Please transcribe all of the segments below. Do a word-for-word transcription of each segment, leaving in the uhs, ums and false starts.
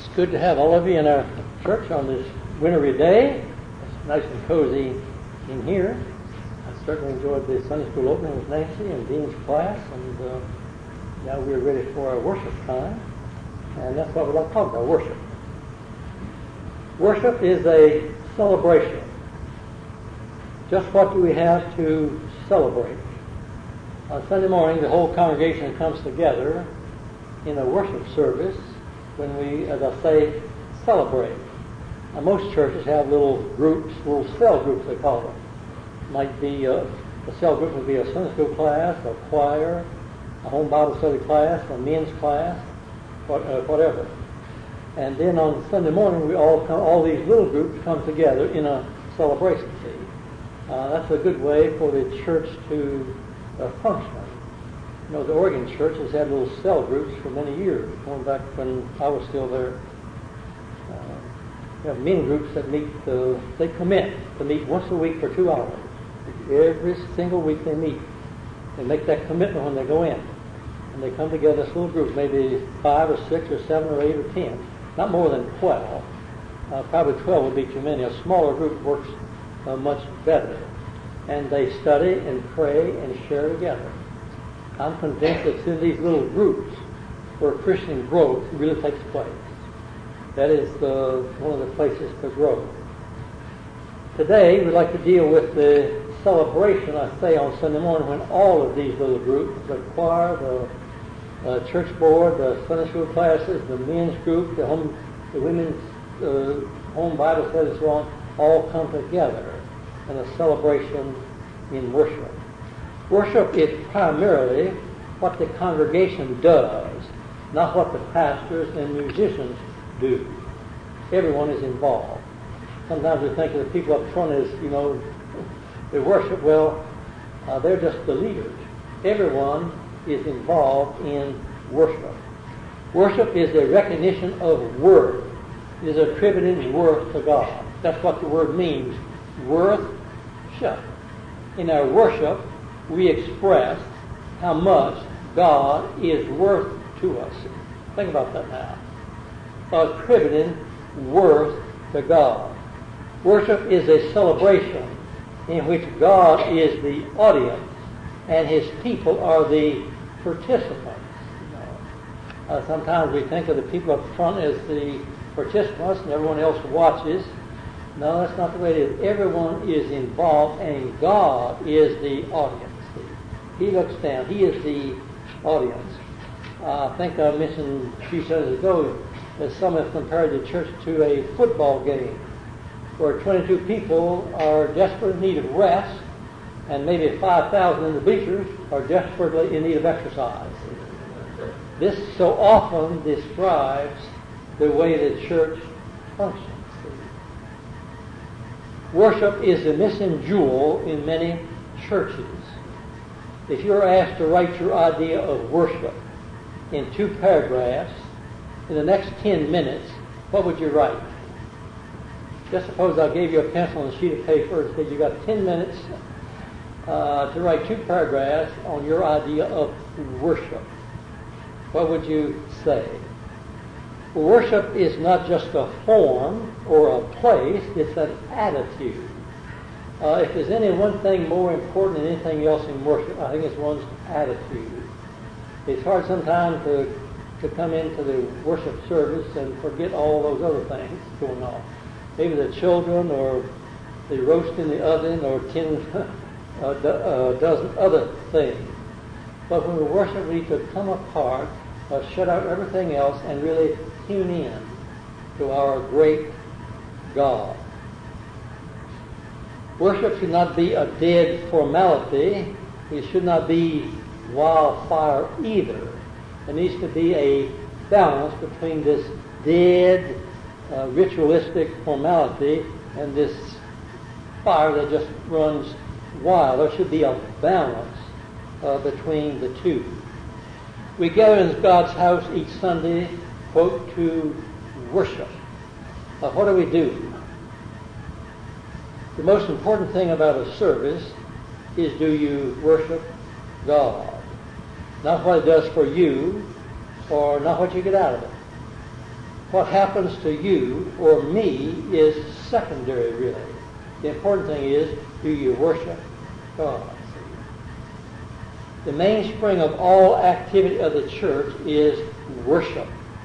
It's good to have all of you in our church on this wintry day. It's nice and cozy in here. I certainly enjoyed the Sunday school opening with Nancy and Dean's class, and uh, now we're ready for our worship time, and that's what we'd like to talk about, worship. Worship is a celebration. Just what do we have to celebrate? On Sunday morning, the whole congregation comes together in a worship service when we, as I say, celebrate. Now, most churches have little groups, little cell groups they call them. Might be a, a cell group would be a Sunday school class, a choir, a home Bible study class, a men's class, what, uh, whatever. And then on Sunday morning, we all come, all these little groups come together in a celebration. See, uh, that's a good way for the church to uh, function. You know, the Oregon church has had little cell groups for many years, going back when I was still there. Uh, we have men groups that meet, uh, they commit to meet once a week for two hours. Every single week they meet. They make that commitment when they go in. And they come together as little groups, maybe five or six or seven or eight or ten. Not more than twelve. Uh, probably twelve would be too many. A smaller group works uh, much better. And they study and pray and share together. I'm convinced that it's in these little groups where Christian growth really takes place. That is the, one of the places to grow. Today, we'd like to deal with the celebration, I say, on Sunday morning when all of these little groups, the choir, the uh, church board, the Sunday school classes, the men's group, the home, the women's uh, home Bible study, and so on, all come together in a celebration in worship. Worship is primarily what the congregation does, not what the pastors and musicians do. Everyone is involved. Sometimes we think of the people up front as, you know, they worship. Well, uh, they're just the leaders. Everyone is involved in worship. Worship is a recognition of worth. It is attributing worth to God. That's what the word means, worth-ship. In our worship, we express how much God is worth to us. Think about that now. Attributing worth to God. Worship is a celebration in which God is the audience and His people are the participants. Uh, sometimes we think of the people up front as the participants and everyone else watches. No, that's not the way it is. Everyone is involved and God is the audience. He looks down. He is the audience. Uh, I think I mentioned a few Sundays ago that some have compared the church to a football game where twenty-two people are desperately in need of rest and maybe five thousand in the bleachers are desperately in need of exercise. This so often describes the way the church functions. Worship is the missing jewel in many churches. If you're asked to write your idea of worship in two paragraphs in the next ten minutes, what would you write? Just suppose I gave you a pencil and a sheet of paper and said you got ten minutes uh, to write two paragraphs on your idea of worship. What would you say? Well, worship is not just a form or a place, it's an attitude. Uh, if there's any one thing more important than anything else in worship, I think it's one's attitude. It's hard sometimes to, to come into the worship service and forget all those other things going on. Maybe the children or the roast in the oven or ten uh, do, uh, dozen other things. But when we worship, we need to come apart, uh, shut out everything else, and really tune in to our great God. Worship should not be a dead formality. It should not be wildfire either. There needs to be a balance between this dead, uh, ritualistic formality and this fire that just runs wild. There should be a balance uh, between the two. We gather in God's house each Sunday, quote, to worship. Uh, what do we do? The most important thing about a service is, do you worship God? Not what it does for you, or not what you get out of it. What happens to you or me is secondary, really. The important thing is, do you worship God? The mainspring of all activity of the church is worship.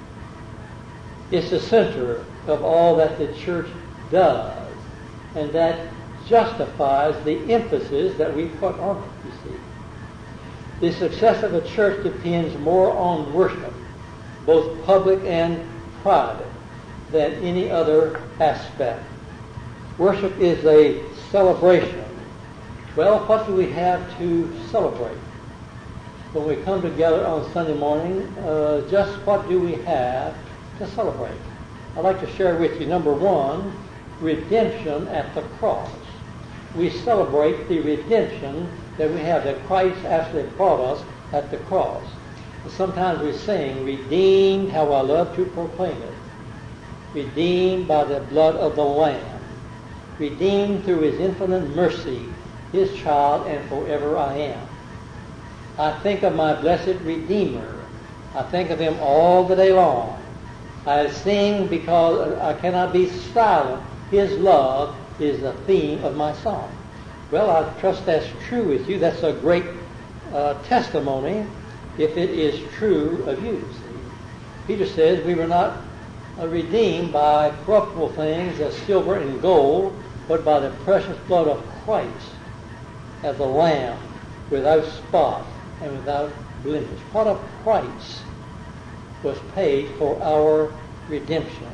It's the center of all that the church does, and that justifies the emphasis that we put on it, you see. The success of a church depends more on worship, both public and private, than any other aspect. Worship is a celebration. Well, what do we have to celebrate? When we come together on Sunday morning, uh, just what do we have to celebrate? I'd like to share with you, number one, redemption at the cross. We celebrate the redemption that we have, that Christ actually brought us at the cross. Sometimes we sing, redeemed, how I love to proclaim it. Redeemed by the blood of the Lamb. Redeemed through his infinite mercy, his child, and forever I am. I think of my blessed Redeemer. I think of him all the day long. I sing because I cannot be silent. His love is the theme of my song. Well, I trust that's true with you. That's a great uh, testimony if it is true of you. See? Peter says we were not uh, redeemed by corruptible things as silver and gold, but by the precious blood of Christ as a lamb without spot and without blemish. What a price was paid for our redemption.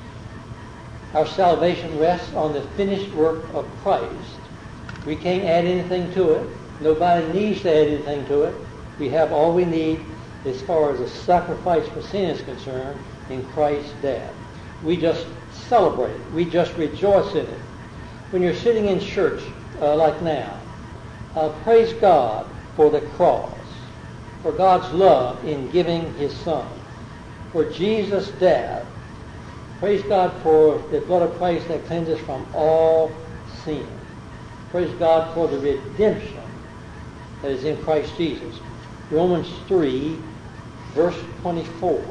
Our salvation rests on the finished work of Christ. We can't add anything to it. Nobody needs to add anything to it. We have all we need as far as the sacrifice for sin is concerned in Christ's death. We just celebrate it. We just rejoice in it. When you're sitting in church uh, like now, uh, praise God for the cross, for God's love in giving his Son, for Jesus' death. Praise God for the blood of Christ that cleanses from all sin. Praise God for the redemption that is in Christ Jesus. Romans three, verse twenty-four.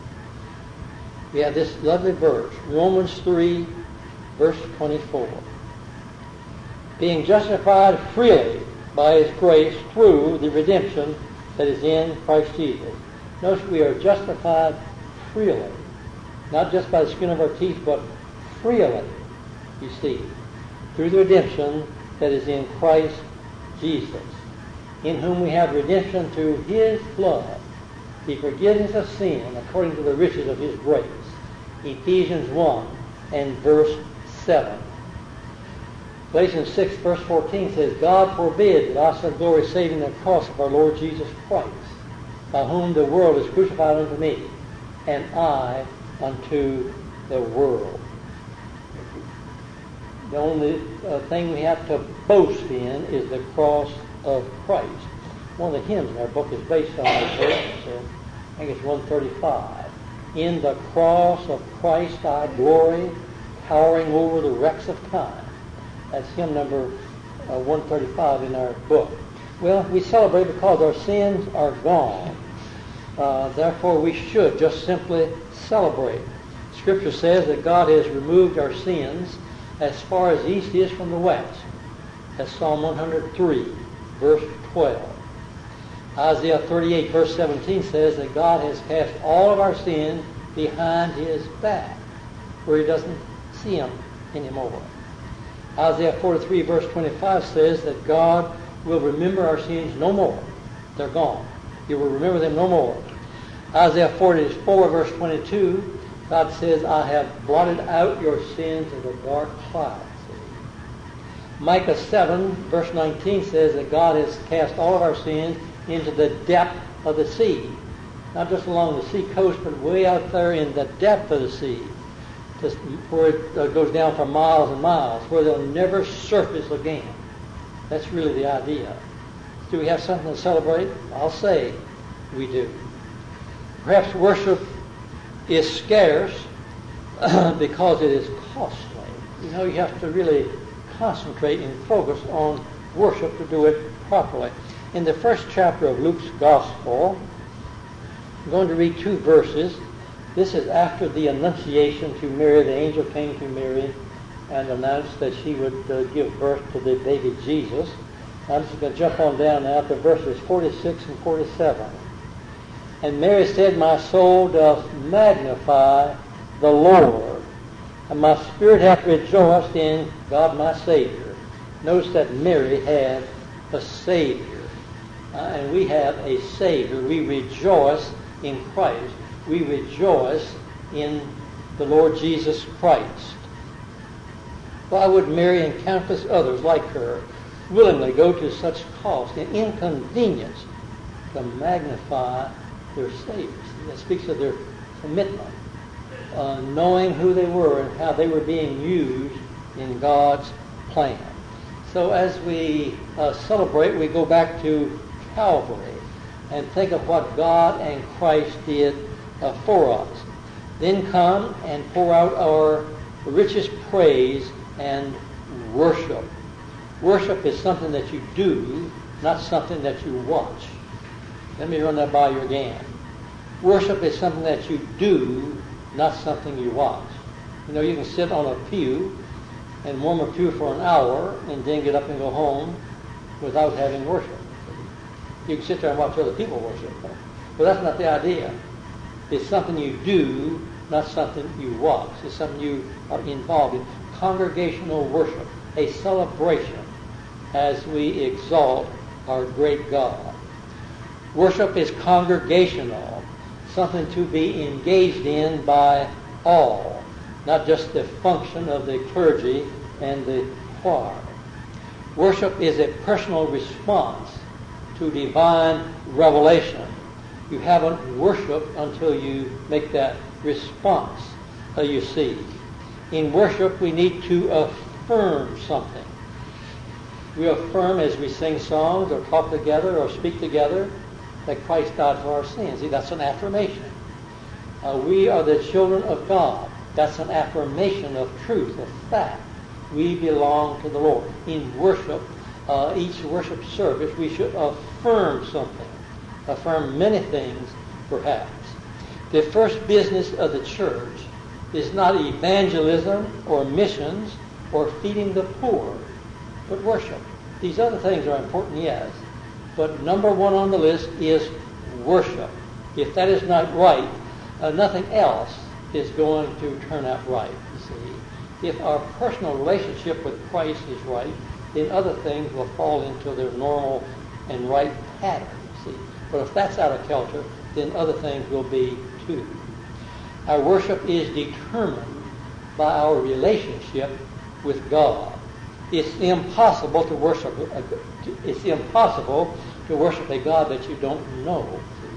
We have this lovely verse, Romans three, verse twenty-four. Being justified freely by his grace through the redemption that is in Christ Jesus. Notice we are justified freely. Not just by the skin of our teeth, but freely, you see, through the redemption that is in Christ Jesus, in whom we have redemption through his blood, the forgiveness of sin according to the riches of his grace. Ephesians one and verse seven. Galatians six, verse fourteen says, God forbid that I should glory save in the cross of our Lord Jesus Christ, by whom the world is crucified unto me, and I unto the world. The only uh, thing we have to boast in is the cross of Christ. One of the hymns in our book is based on that verse. So I think it's one thirty-five. In the cross of Christ I glory, towering over the wrecks of time. That's hymn number uh, one thirty-five in our book. Well, we celebrate because our sins are gone. Uh, therefore, we should just simply celebrate. Scripture says that God has removed our sins as far as the east is from the west. That's Psalm one hundred three, verse twelve. Isaiah thirty-eight, verse seventeen says that God has cast all of our sins behind his back, where he doesn't see them anymore. Isaiah forty-three, verse twenty-five says that God will remember our sins no more. They're gone. He will remember them no more. Isaiah forty-four, verse twenty-two, God says, I have blotted out your sins in a dark cloud. Micah seven, verse nineteen says that God has cast all of our sins into the depth of the sea. Not just along the sea coast, but way out there in the depth of the sea, just where it goes down for miles and miles, where they'll never surface again. That's really the idea. Do we have something to celebrate? I'll say we do. Perhaps worship is scarce because it is costly. You know, you have to really concentrate and focus on worship to do it properly. In the first chapter of Luke's Gospel, I'm going to read two verses. This is after the Annunciation to Mary. The angel came to Mary and announced that she would uh, give birth to the baby Jesus. I'm just going to jump on down now to verses forty-six and forty-seven. And Mary said, "My soul doth magnify the Lord, and my spirit hath rejoiced in God my Savior." Notice that Mary had a Savior, uh, and we have a Savior. We rejoice in Christ. We rejoice in the Lord Jesus Christ. Why would Mary and countless others like her willingly go to such cost and inconvenience to magnify their Savior? That speaks of their commitment, uh, knowing who they were and how they were being used in God's plan. So as we uh, celebrate, we go back to Calvary and think of what God and Christ did uh, for us. Then come and pour out our richest praise and worship. Worship is something that you do, not something that you watch. Let me run that by you again. Worship is something that you do, not something you watch. You know, you can sit on a pew and warm a pew for an hour and then get up and go home without having worship. You can sit there and watch other people worship. But that's not the idea. It's something you do, not something you watch. It's something you are involved in. Congregational worship, a celebration as we exalt our great God. Worship is congregational, something to be engaged in by all, not just the function of the clergy and the choir. Worship is a personal response to divine revelation. You haven't worshiped until you make that response, uh, you see. In worship, we need to affirm something. We affirm as we sing songs or talk together or speak together that Christ died for our sins. See, that's an affirmation. Uh, we are the children of God. That's an affirmation of truth, of fact. We belong to the Lord. In worship, uh, each worship service, we should affirm something. Affirm many things, perhaps. The first business of the church is not evangelism or missions or feeding the poor, but worship. These other things are important, yes, but number one on the list is worship. If that is not right, uh, nothing else is going to turn out right, you see. If our personal relationship with Christ is right, then other things will fall into their normal and right pattern, you see. But if that's out of kilter, then other things will be too. Our worship is determined by our relationship with God. It's impossible to worship. It's impossible to worship a God that you don't know.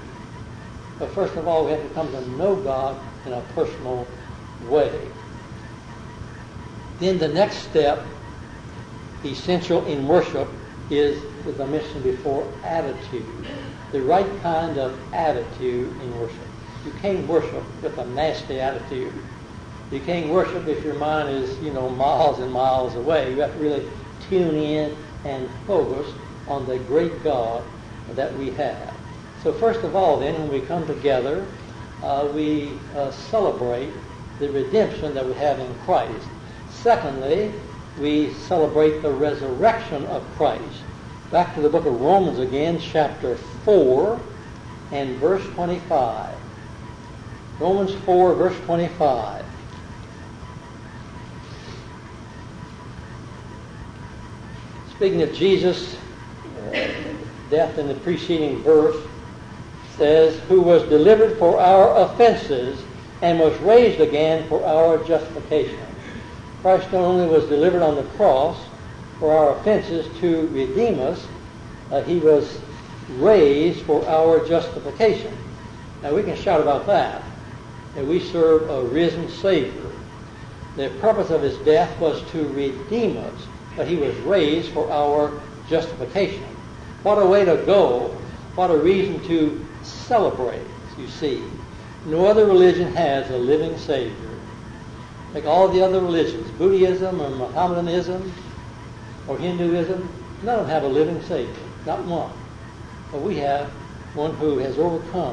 But first of all, we have to come to know God in a personal way. Then the next step, essential in worship, is, as I mentioned before, attitude. The right kind of attitude in worship. You can't worship with a nasty attitude. You can't worship if your mind is, you know, miles and miles away. You have to really tune in and focus on the great God that we have. So first of all, then, when we come together, uh, we uh, celebrate the redemption that we have in Christ. Secondly, we celebrate the resurrection of Christ. Back to the book of Romans again, chapter four and verse twenty-five. Romans four, verse twenty-five. Speaking of Jesus' uh, death in the preceding verse, says, who was delivered for our offenses and was raised again for our justification. Christ not only was delivered on the cross for our offenses to redeem us, uh, he was raised for our justification. Now we can shout about that, that we serve a risen Savior. The purpose of his death was to redeem us, but he was raised for our justification. What a way to go. What a reason to celebrate, you see. No other religion has a living Savior. Like all the other religions, Buddhism or Mohammedanism or Hinduism, none of them have a living Savior. Not one. But we have one who has overcome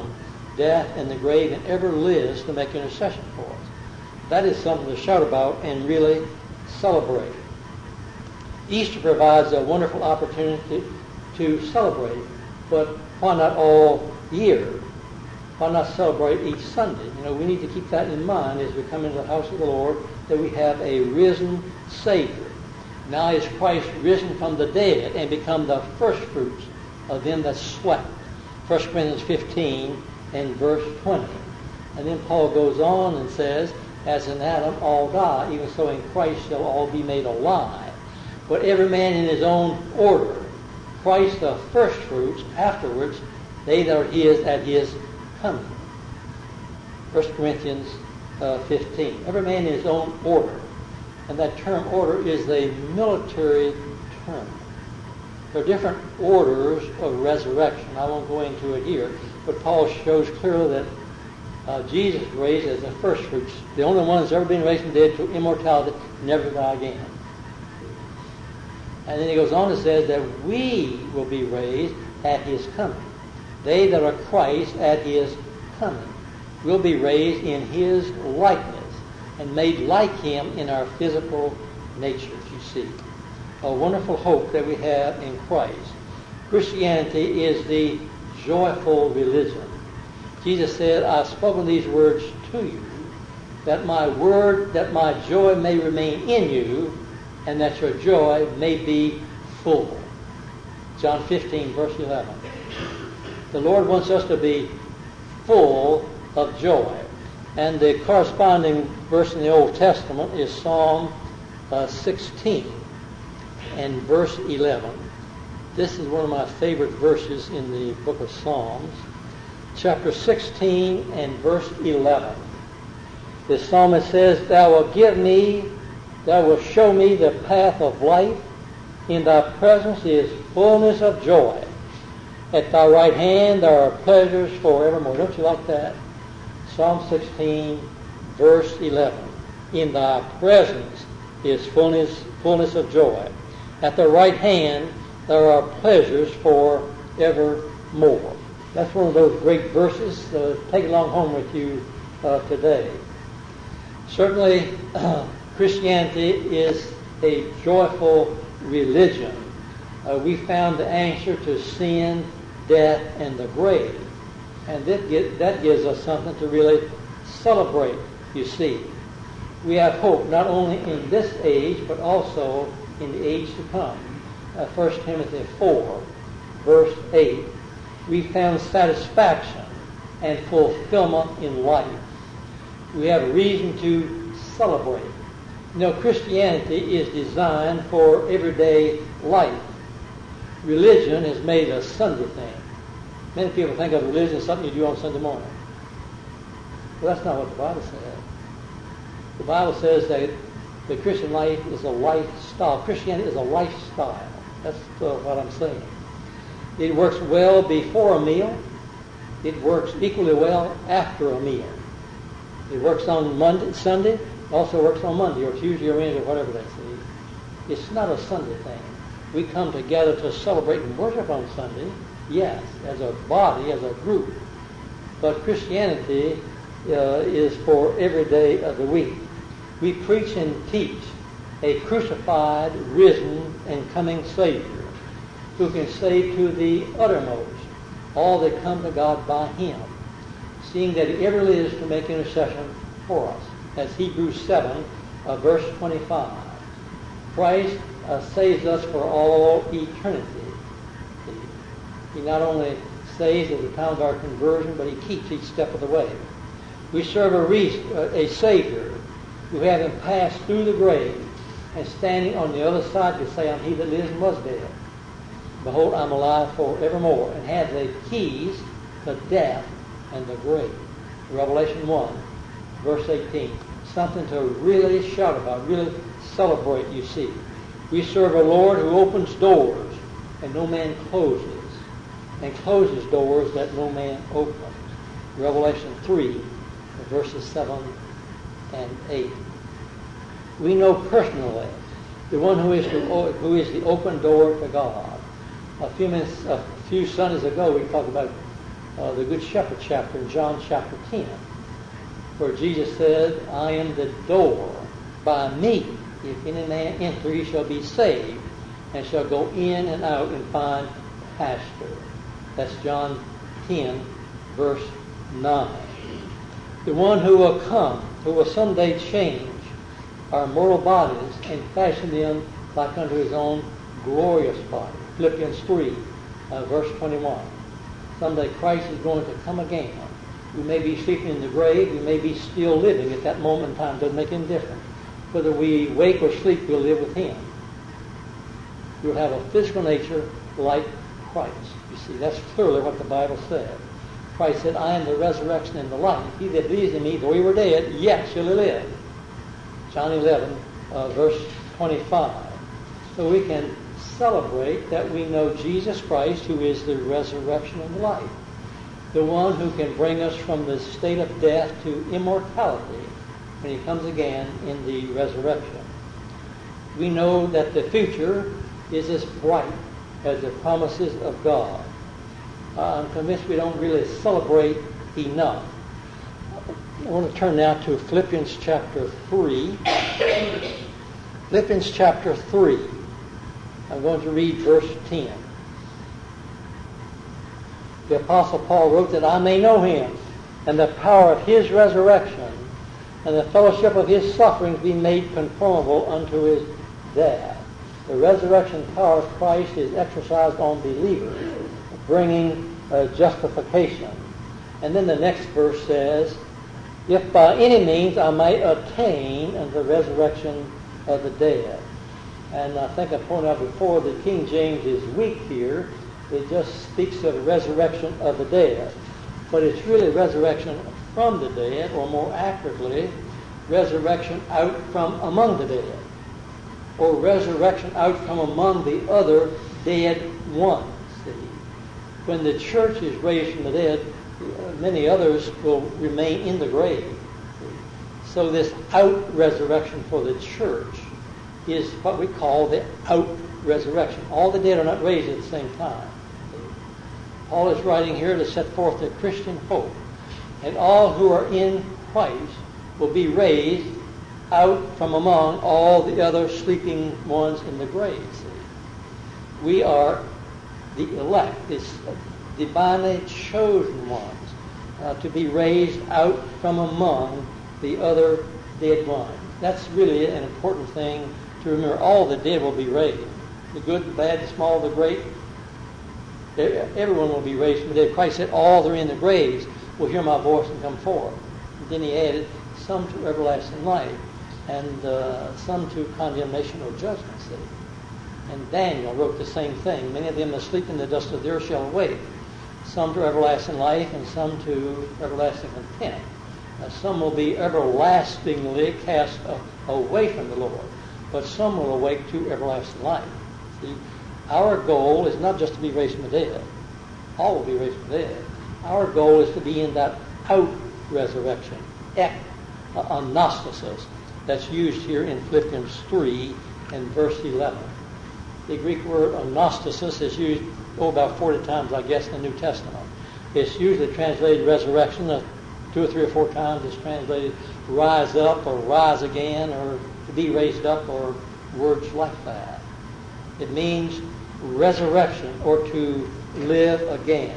death, and the grave, and ever lives to make intercession for us. That is something to shout about and really celebrate. Easter provides a wonderful opportunity to celebrate, but why not all year? Why not celebrate each Sunday? You know, we need to keep that in mind as we come into the house of the Lord, that we have a risen Savior. Now is Christ risen from the dead and become the first fruits of them that slept. First Corinthians fifteen and verse twenty. And then Paul goes on and says, as in Adam all die, even so in Christ shall all be made alive. But every man in his own order. Christ the first fruits, afterwards they that are his at his coming. First Corinthians uh, fifteen. Every man in his own order. And that term order is a military term. There are different orders of resurrection. I won't go into it here, but Paul shows clearly that uh, Jesus raised as the first fruits, the only one that's ever been raised from the dead to immortality, never to die again. And then he goes on to say that we will be raised at his coming. They that are Christ at his coming will be raised in his likeness and made like him in our physical natures, you see. A wonderful hope that we have in Christ. Christianity is the joyful religion. Jesus said, I've spoken these words to you, that my word, that my joy may remain in you, and that your joy may be full. John fifteen, verse eleven. The Lord wants us to be full of joy. And the corresponding verse in the Old Testament is Psalm uh, sixteen and verse eleven. This is one of my favorite verses in the book of Psalms. Chapter sixteen and verse eleven. The psalmist says, Thou wilt give me, Thou wilt show me the path of life. In Thy presence is fullness of joy. At Thy right hand there are pleasures forevermore. Don't you like that? Psalm sixteen, verse eleven. In Thy presence is fullness, fullness of joy. At the right hand there are pleasures forevermore. That's one of those great verses. Uh, take it along home with you uh, today. Certainly, uh, Christianity is a joyful religion. Uh, we found the answer to sin, death, and the grave. And that, get, that gives us something to really celebrate, you see. We have hope not only in this age, but also in the age to come. Uh, First Timothy four, verse eight. We found satisfaction and fulfillment in life. We have a reason to celebrate. You know, Christianity is designed for everyday life. Religion is made a Sunday thing. Many people think of religion as something you do on Sunday morning. Well, that's not what the Bible says. The Bible says that the Christian life is a lifestyle. Christianity is a lifestyle. That's uh, what I'm saying. It works well before a meal. It works equally well after a meal. It works on Monday, Sunday, also works on Monday or Tuesday or Wednesday or whatever that's it. It's not a Sunday thing. We come together to celebrate and worship on Sunday, yes, as a body, as a group. But Christianity uh, is for every day of the week. We preach and teach a crucified, risen, and coming Savior who can save to the uttermost all that come to God by him, seeing that he ever lives to make intercession for us. As Hebrews seven, uh, verse twenty-five. Christ uh, saves us for all eternity. He not only saves at the time of our conversion, but he keeps each step of the way. We serve a, reason, a Savior who, having passed through the grave and standing on the other side, to say, I'm he that lives and was dead. Behold, I'm alive forevermore, and have the keys to death and the grave. Revelation one, verse eighteen. Something to really shout about, really celebrate, you see. We serve a Lord who opens doors and no man closes, and closes doors that no man opens. Revelation three, verses seven and eight. We know personally the one who is, the, who is the open door to God. A few minutes, a few Sundays ago, we talked about uh, the Good Shepherd chapter in John chapter ten, where Jesus said, I am the door. By me, if any man enter, he shall be saved, and shall go in and out and find pasture. That's John ten, verse nine. The one who will come, who will someday change our mortal bodies and fashion them like unto his own glorious body. Philippians three, uh, verse twenty-one. Someday Christ is going to come again. We may be sleeping in the grave, we may be still living at that moment in time. Doesn't make any difference. Whether we wake or sleep, we'll live with him. We'll have a physical nature like Christ. You see, that's clearly what the Bible said. Christ said, I am the resurrection and the life. He that believes in me, though he were dead, yet shall he live. John eleven, uh, verse twenty-five. So we can celebrate that we know Jesus Christ, who is the resurrection and the life. The one who can bring us from the state of death to immortality when he comes again in the resurrection. We know that the future is as bright as the promises of God. Uh, I'm convinced we don't really celebrate enough. I want to turn now to Philippians chapter three. Philippians chapter three. I'm going to read verse ten. The Apostle Paul wrote that I may know him and the power of his resurrection and the fellowship of his sufferings be made conformable unto his death. The resurrection power of Christ is exercised on believers, bringing uh, justification. And then the next verse says, if by any means I might attain unto the resurrection of the dead. And I think I pointed out before that King James is weak here. It just speaks of the resurrection of the dead. But it's really resurrection from the dead, or more accurately, resurrection out from among the dead, or resurrection out from among the other dead ones. See? When the church is raised from the dead, many others will remain in the grave. See? So this out resurrection for the church is what we call the out resurrection. All the dead are not raised at the same time. Paul is writing here to set forth the Christian hope. And all who are in Christ will be raised out from among all the other sleeping ones in the grave. See? We are the elect, this divinely chosen ones, uh, to be raised out from among the other dead ones. That's really an important thing to remember. All the dead will be raised. The good, the bad, the small, the great. Everyone will be raised from the dead. Christ said, all that are in the graves will hear my voice and come forth. And then he added, some to everlasting life, and uh, some to condemnation or judgment. See? And Daniel wrote the same thing. Many of them that sleep in the dust of the earth shall awake. Some to everlasting life, and some to everlasting contempt. Uh, some will be everlastingly cast away from the Lord, but some will awake to everlasting life. See? Our goal is not just to be raised from the dead. All will be raised from the dead. Our goal is to be in that out-resurrection, ek, uh, anastasis, that's used here in Philippians three and verse eleven. The Greek word anastasis is used oh, about forty times, I guess, in the New Testament. It's usually translated resurrection. Uh, two or three or four times it's translated rise up or rise again or to be raised up or words like that. It means resurrection or to live again.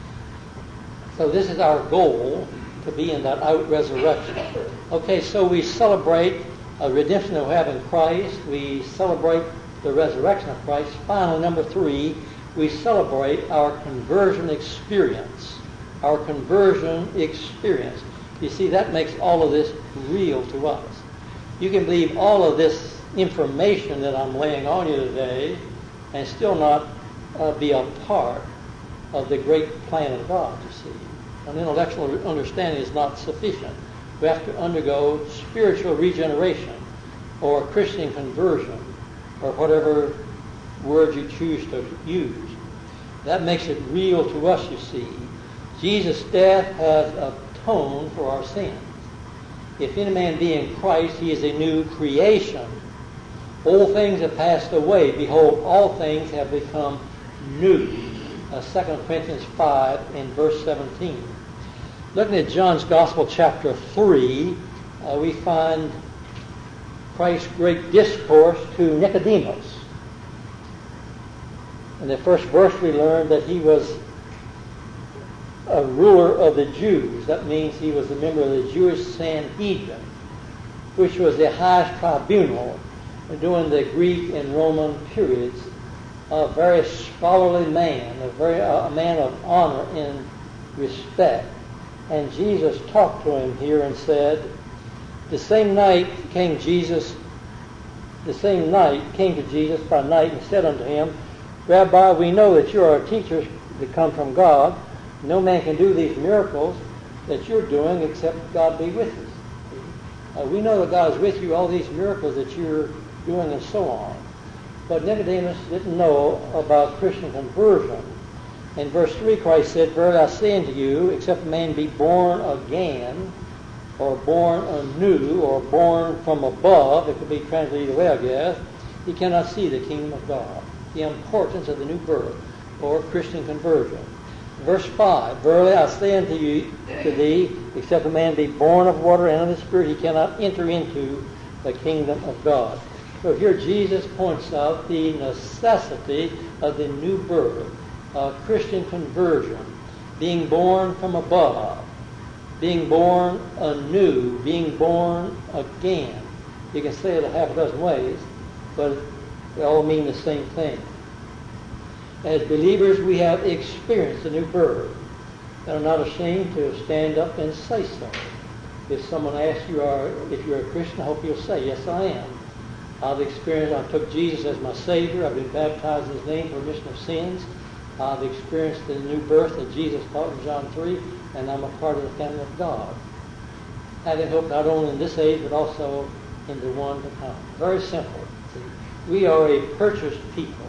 So this is our goal, to be in that out-resurrection. Okay, so we celebrate a redemption that we have in Christ. We celebrate the resurrection of Christ. Finally, number three, we celebrate our conversion experience. Our conversion experience. You see, that makes all of this real to us. You can believe all of this information that I'm laying on you today and still not uh, be a part of the great plan of God, you see. An intellectual understanding is not sufficient. We have to undergo spiritual regeneration or Christian conversion or whatever word you choose to use. That makes it real to us, you see. Jesus' death has atoned for our sins. If any man be in Christ, he is a new creation. Old things have passed away. Behold, all things have become new. uh, Second Corinthians five and verse seventeen. Looking at John's Gospel, chapter three, uh, we find Christ's great discourse to Nicodemus. In the first verse we learned that he was a ruler of the Jews. That means he was a member of the Jewish Sanhedrin, which was the highest tribunal during the Greek and Roman periods. A very scholarly man, a very uh, a man of honor and respect. And Jesus talked to him here and said, the same night came Jesus, the same night came to Jesus by night and said unto him, Rabbi, we know that you are teachers that come from God. No man can do these miracles that you're doing except God be with us. Uh, we know that God is with you, all these miracles that you're doing and so on. But Nicodemus didn't know about Christian conversion. In verse three, Christ said, Verily I say unto you, except a man be born again, or born anew, or born from above, it could be translated either way, I guess, he cannot see the kingdom of God. The importance of the new birth, or Christian conversion. Verse five, Verily I say unto you, to thee, except a man be born of water and of the Spirit, he cannot enter into the kingdom of God. So here Jesus points out the necessity of the new birth, uh, Christian conversion, being born from above, being born anew, being born again. You can say it a half a dozen ways, but they all mean the same thing. As believers, we have experienced a new birth, and are not ashamed to stand up and say so. If someone asks you are, if you're a Christian, I hope you'll say, yes, I am. I've experienced, I took Jesus as my Savior. I've been baptized in His name for remission of sins. I've experienced the new birth that Jesus taught in John three, and I'm a part of the family of God. Having hope not only in this age, but also in the one to come. Very simple. We are a purchased people,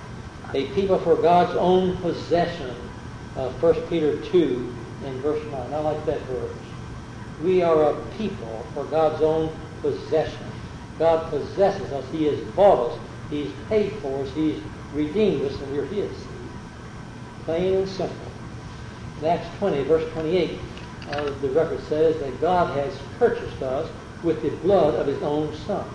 a people for God's own possession. Uh, First Peter two in verse nine. I like that verse. We are a people for God's own possession. God possesses us. He has bought us. He's paid for us. He's redeemed us, and we're His. Plain and simple. In Acts twenty, verse twenty-eight, uh, the record says that God has purchased us with the blood of His own Son.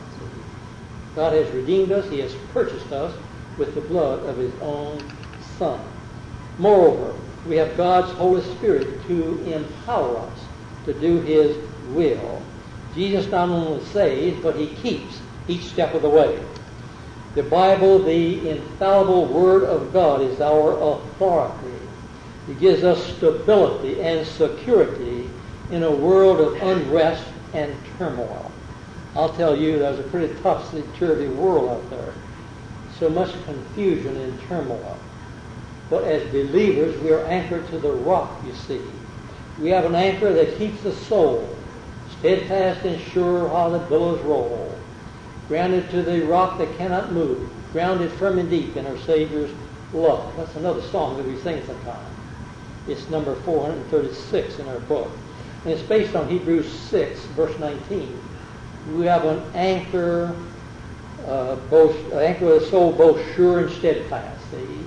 God has redeemed us. He has purchased us with the blood of His own Son. Moreover, we have God's Holy Spirit to empower us to do His will. Jesus not only saves, but He keeps each step of the way. The Bible, the infallible Word of God, is our authority. It gives us stability and security in a world of unrest and turmoil. I'll tell you, there's a pretty topsy-turvy world out there. So much confusion and turmoil. But as believers, we are anchored to the rock, you see. We have an anchor that keeps the soul steadfast and sure while the billows roll, grounded to the rock that cannot move, grounded firm and deep in our Savior's love. That's another song that we sing sometimes. It's number four hundred thirty-six in our book. And it's based on Hebrews six, verse nineteen. We have an anchor, uh, both an anchor of the soul, both sure and steadfast.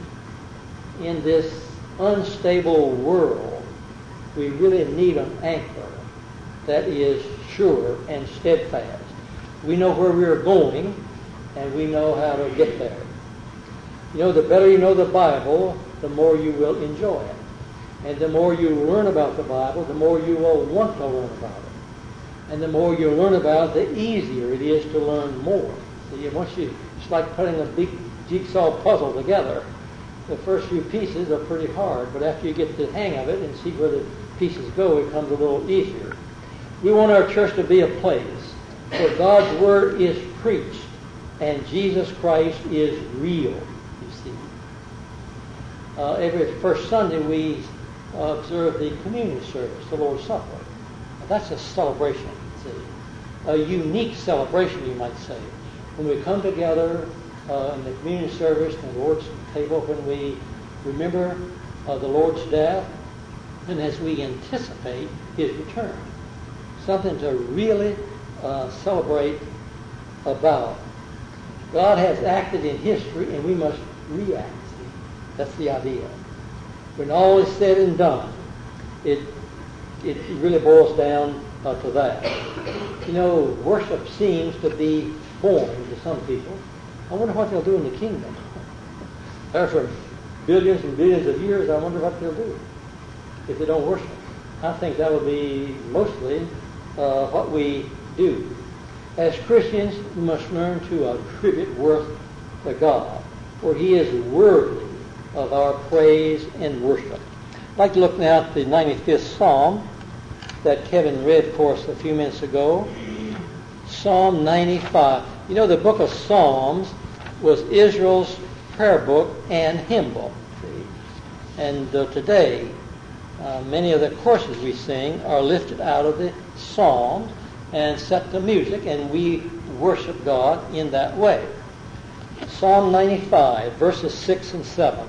See? In this unstable world, we really need an anchor that is sure and steadfast. We know where we are going, and we know how to get there. You know, the better you know the Bible, the more you will enjoy it. And the more you learn about the Bible, the more you will want to learn about it. And the more you learn about it, the easier it is to learn more. See, once you, it's like putting a big jigsaw puzzle together. The first few pieces are pretty hard, but after you get the hang of it and see where the pieces go, it becomes a little easier. We want our church to be a place where God's Word is preached and Jesus Christ is real, you see. Uh, every first Sunday we uh, observe the communion service, the Lord's Supper. That's a celebration, see. A unique celebration, you might say. When we come together uh, in the communion service and the Lord's table, when we remember uh, the Lord's death, and as we anticipate His return. Something to really uh, celebrate about. God has acted in history, and we must react. That's the idea. When all is said and done, it it really boils down uh, to that. You know, worship seems to be boring to some people. I wonder what they'll do in the kingdom. After billions and billions of years, I wonder what they'll do if they don't worship. I think that will be mostly uh, what we do. As Christians, we must learn to attribute worth to God, for He is worthy of our praise and worship. I'd like to look now at the ninety-fifth Psalm that Kevin read for us a few minutes ago. Psalm ninety-five. You know, the book of Psalms was Israel's prayer book and hymn book. See? And uh, today, uh, many of the courses we sing are lifted out of the Psalms and set to music, and we worship God in that way. Psalm ninety-five, verses six and seven.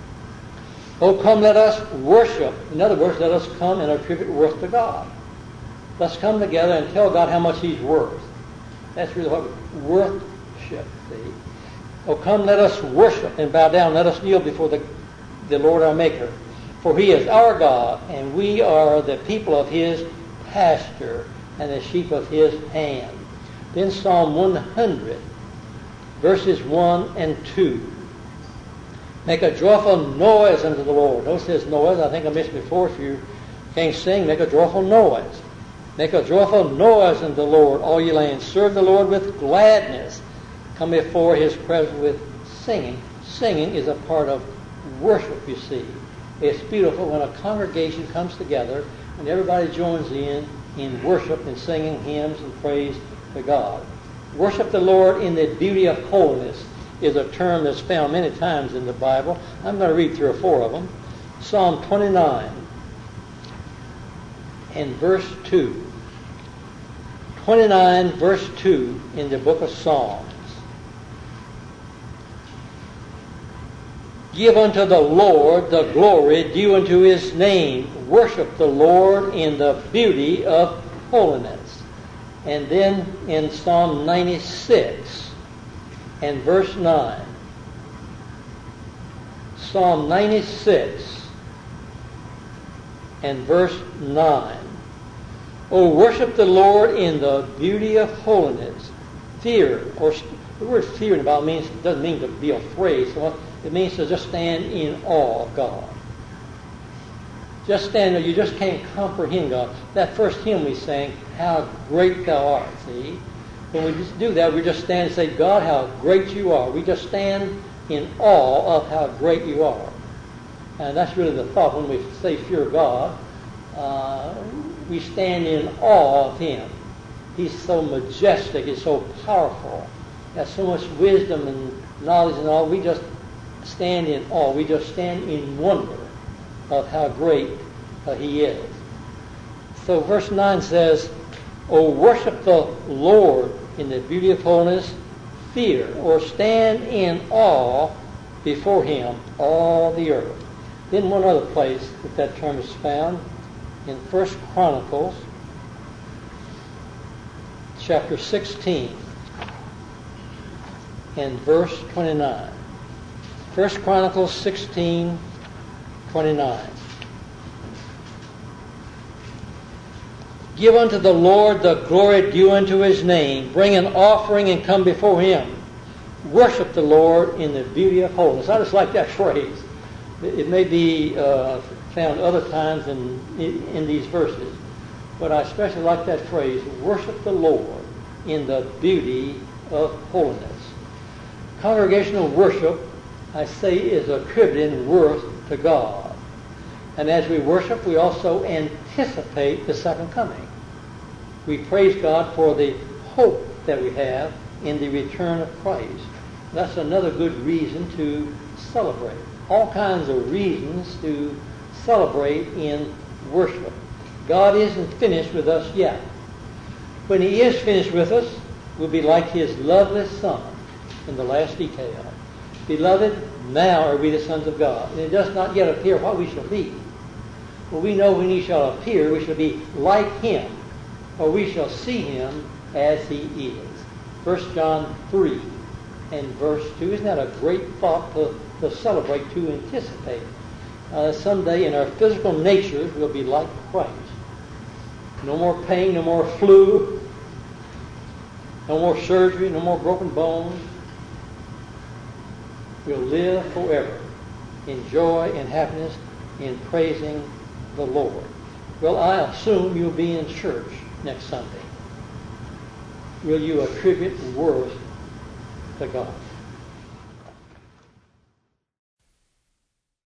Oh, come, let us worship. In other words, let us come and attribute worth to God. Let's come together and tell God how much He's worth. That's really what worship, see. Oh, come, let us worship and bow down. Let us kneel before the, the Lord our Maker. For He is our God, and we are the people of His pasture and the sheep of His hand. Then Psalm one hundred, verses one and two. Make a joyful noise unto the Lord. Notice this noise. I think I mentioned before, if you can't sing, make a joyful noise. Make a joyful noise unto the Lord, all ye lands. Serve the Lord with gladness. Come before His presence with singing. Singing is a part of worship, you see. It's beautiful when a congregation comes together and everybody joins in in worship and singing hymns and praise to God. Worship the Lord in the beauty of holiness is a term that's found many times in the Bible. I'm going to read three or four of them. Psalm twenty-nine and verse two. twenty-nine verse two in the book of Psalms. Give unto the Lord the glory due unto His name. Worship the Lord in the beauty of holiness. And then in Psalm ninety-six and verse nine. Psalm ninety-six and verse nine. Oh, worship the Lord in the beauty of holiness. Fear, or the word fear in the Bible means, doesn't mean to be afraid. So it means to just stand in awe of God. Just stand there. You just can't comprehend God. That first hymn we sang, How Great Thou Art, see? When we just do that, we just stand and say, God, how great You are. We just stand in awe of how great You are. And that's really the thought when we say fear God. Uh, we stand in awe of Him. He's so majestic. He's so powerful. He has so much wisdom and knowledge and all. We just stand in awe. We just stand in wonder of how great uh, He is. So verse nine says, Oh, worship the Lord in the beauty of holiness, fear, or stand in awe before Him, all the earth. Then one other place that that term is found, in First Chronicles, chapter sixteen, and verse twenty-nine. First Chronicles sixteen, twenty-nine. Give unto the Lord the glory due unto His name. Bring an offering and come before Him. Worship the Lord in the beauty of holiness. I just like that phrase. It may be uh, found other times in, in these verses, but I especially like that phrase, worship the Lord in the beauty of holiness. Congregational worship, I say, is attributing worth to God. And as we worship, we also anticipate the second coming. We praise God for the hope that we have in the return of Christ. That's another good reason to celebrate. All kinds of reasons to celebrate in worship. God isn't finished with us yet. When He is finished with us, we'll be like His lovely Son in the last detail. Beloved, now are we the sons of God. And it does not yet appear what we shall be. For we know when He shall appear, we shall be like Him, or we shall see Him as He is. First John three and verse two. Isn't that a great thought to, to celebrate, to anticipate? uh, someday in our physical natures we'll be like Christ. No more pain, no more flu, no more surgery, no more broken bones. We'll live forever in joy and happiness in praising the Lord. Well, I assume you'll be in church next Sunday. Will you attribute worth to God?